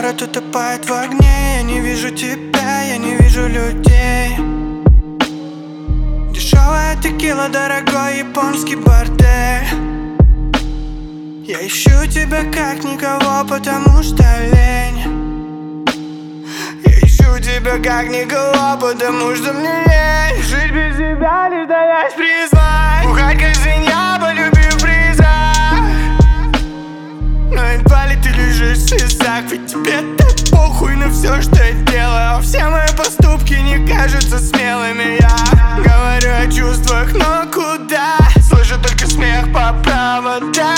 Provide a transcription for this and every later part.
Город утопает в огне, я не вижу тебя, я не вижу людей. Дешевая текила, дорогой японский бордель. Я ищу тебя как никого, потому что лень. Я ищу тебя как никого, потому что мне лень. Жить без тебя, лишь давясь признать. Бухать как свинья, полюбив призрак. Но едва ли ты лежишь в слезах, ведь тебе так похуй на все, что я делаю. Все мои поступки не кажутся смелыми. Я говорю о чувствах, но куда? Слышу только смех по проводам.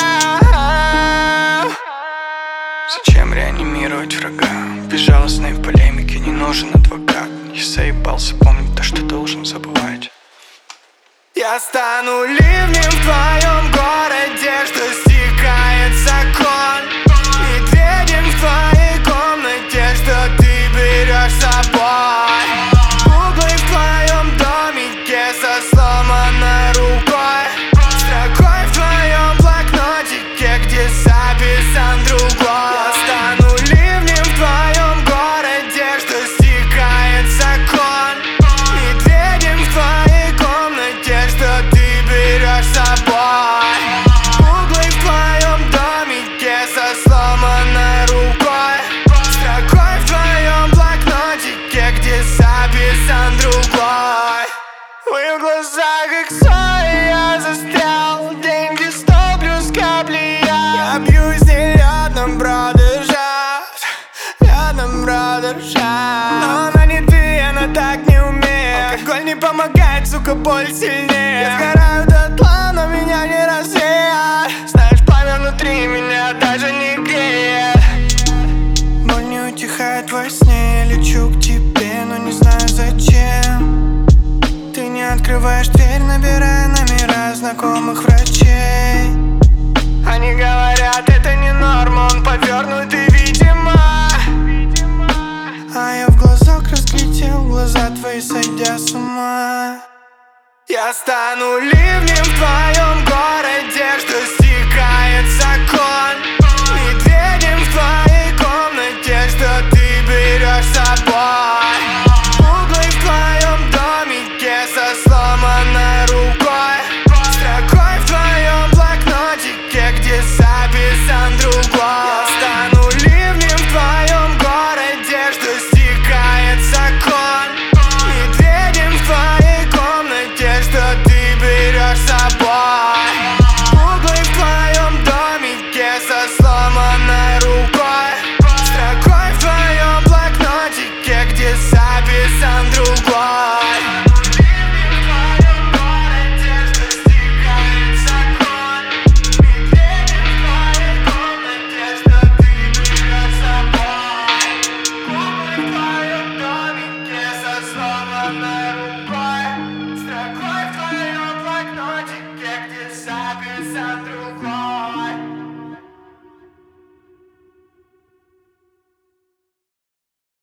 Зачем реанимировать врага? Безжалостной полемике не нужен адвокат. Я заебался помнить то, что должен забывать. Я стану ливнем в твоем городе, что стекает закон. Медведем в твоей комнате, что ты берешь с собой. Углы в твоем домике со сломанной рукой. Строкой в твоем блокнотике, где записан другой. Я стану ливнем в твоем городе, что стекает закон. Медведем в твоей комнате, что ты берешь с собой. Углы в твоем домике со сломанной рукой. Строкой в твоем блокнотике, где записан другой. В моих глазах как соль, я застрял. Деньги, стол плюс капли. Я бьюсь не рядом, продержать. Рядом продержать. Но она не ты, она так не умеет. Алкоголь не помогает, сука, боль сильнее. Я сгораю дотла, но меня не рассеять. Знаешь, пламя внутри меня даже не греет. Боль не утихает во сне. Я лечу к тебе, но не знаю зачем. Ты не открываешь дверь, набирая номера знакомых врачей. Они говорят, это не норма, он повернутый, видимо. А я в глазок разглядел глаза твои, сойдя с ума. Я стану ливнем в твоем городе, что стекает закон. Медведем в твоей комнате, что ты берешь с собой. Углы в твоем домике со сломанной рукой. Строкой в твоем блокнотике, где записан другой. Я стану ливнем в твоем городе, что стекает закон. Медведем в твоей комнате, что ты берешь с собой. Углы в твоем домике со сломанной рукой. Строкой в твоем блокнотике, где записан другой.